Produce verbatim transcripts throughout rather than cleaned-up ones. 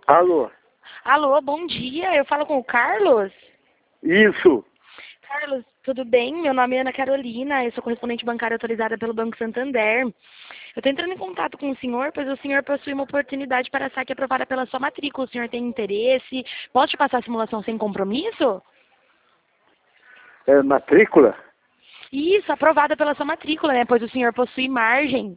Alô? Alô, bom dia. Eu falo com o Carlos? Isso. Carlos, tudo bem? Meu nome é Ana Carolina, eu sou correspondente bancária autorizada pelo Banco Santander. Eu estou entrando em contato com o senhor, pois o senhor possui uma oportunidade para saque aprovada pela sua matrícula. O senhor tem interesse? Posso te passar a simulação sem compromisso? É matrícula? Isso, aprovada pela sua matrícula, né? Pois o senhor possui margem.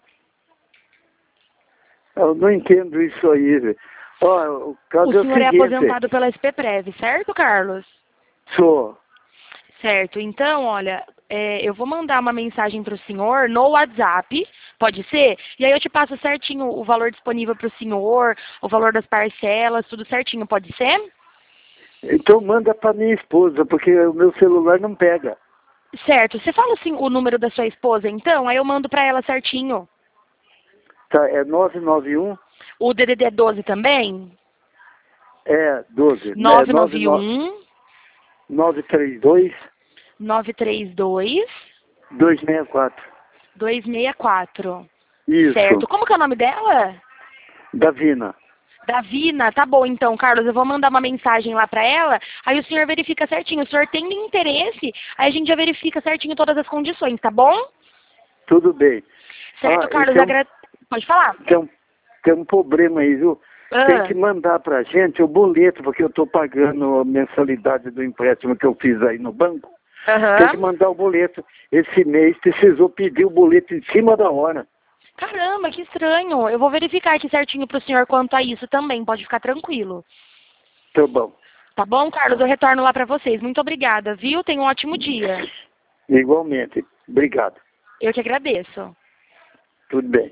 Eu não entendo isso aí. Ó, o caso O é o senhor é seguinte. aposentado pela S P Prev, certo, Carlos? Sou. Certo. Então, olha, é, eu vou mandar uma mensagem para o senhor no WhatsApp, pode ser? E aí eu te passo certinho o valor disponível para o senhor, o valor das parcelas, tudo certinho, pode ser? Então manda para minha esposa, porque o meu celular não pega. Certo. Você fala assim, o número da sua esposa, então? Aí eu mando para ela certinho. Tá, é nove nove um? O D D D é doze também? É doze. É nove nove nove nove um, nove três dois nove três dois, dois seis quatro. dois seis quatro. Isso. Certo. Como que é o nome dela? Davina. Davina, tá bom então, Carlos, eu vou mandar uma mensagem lá pra ela, aí o senhor verifica certinho. O senhor tendo interesse, aí a gente já verifica certinho todas as condições, tá bom? Tudo bem. Certo, Ah, e Carlos, tem um, agra... pode falar? tem um, tem um problema aí, viu? Tem Ah, que mandar pra gente o boleto, porque eu estou pagando a mensalidade do empréstimo que eu fiz aí no banco. Tem que aham. mandar o boleto. Esse mês precisou pedir o boleto em cima da hora. Caramba, que estranho. Eu vou verificar aqui certinho pro senhor quanto a isso também, pode ficar tranquilo. Tá bom. Tá bom, Carlos? Eu retorno lá pra vocês. Muito obrigada, viu? Tenha um ótimo dia. Igualmente. Obrigado. Eu que agradeço. Tudo bem.